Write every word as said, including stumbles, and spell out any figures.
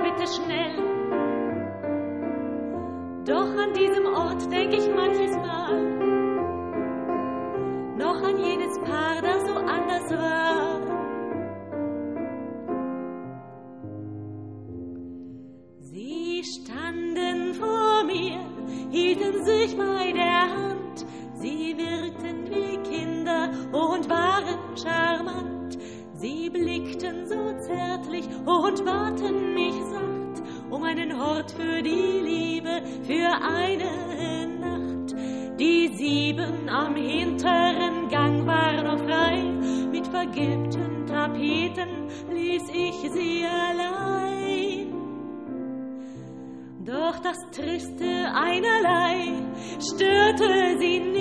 bitte schnell. Doch an diesem Ort denk ich manches Mal noch an jenes Paar, das so anders war. Sie standen vor mir, hielten sich bei der Hand, sie wirkten wie Kinder und waren charmant. Sie blickten so zärtlich und baten mich sacht um einen Hort für die Liebe, für eine Nacht. Die Sieben am hinteren Gang war noch frei, mit vergilbten Tapeten ließ ich sie allein. Doch das triste Einerlei störte sie nicht.